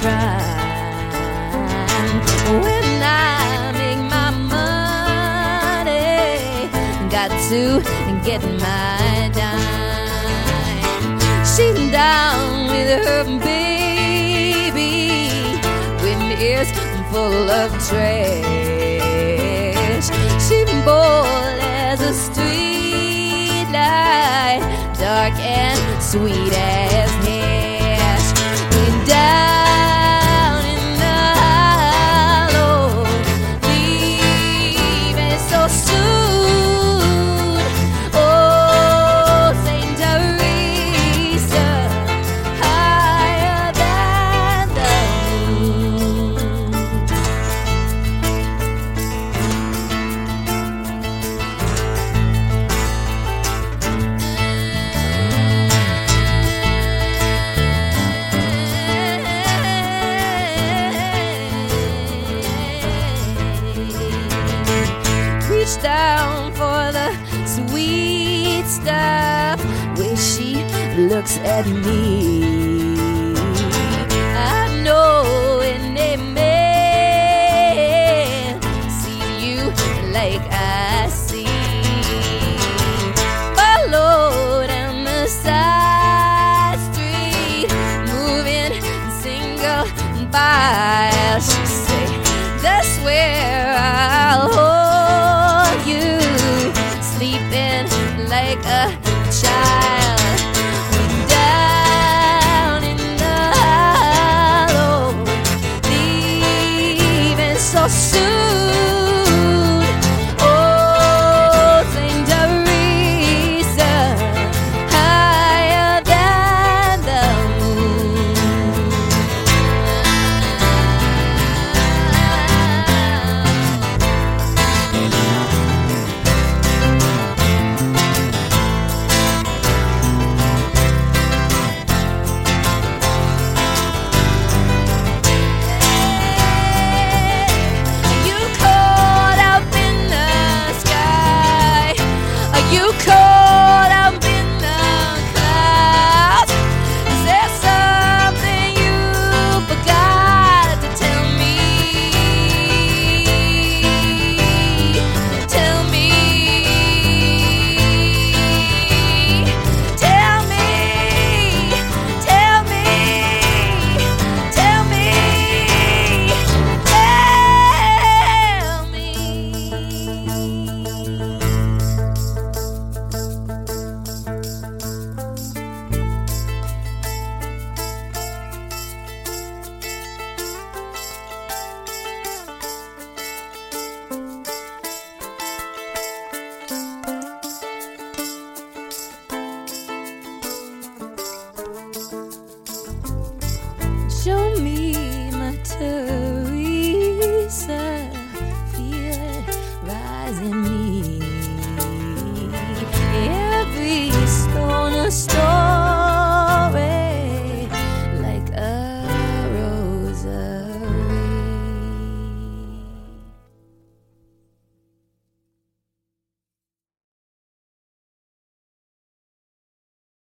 crime. When I make my money, got to get my dime. She's down with her baby, with ears full of trash. She's bold as a street light, dark and sweet as hash. Down in the hollow, leaving so soon. Oh, Saint Teresa, higher than the moon. Reach down for the sweet stuff where she looks at me. I know it may see you like I see. Follow down the side street, moving single file. She say, that's where I'll hold you, sleeping like a child.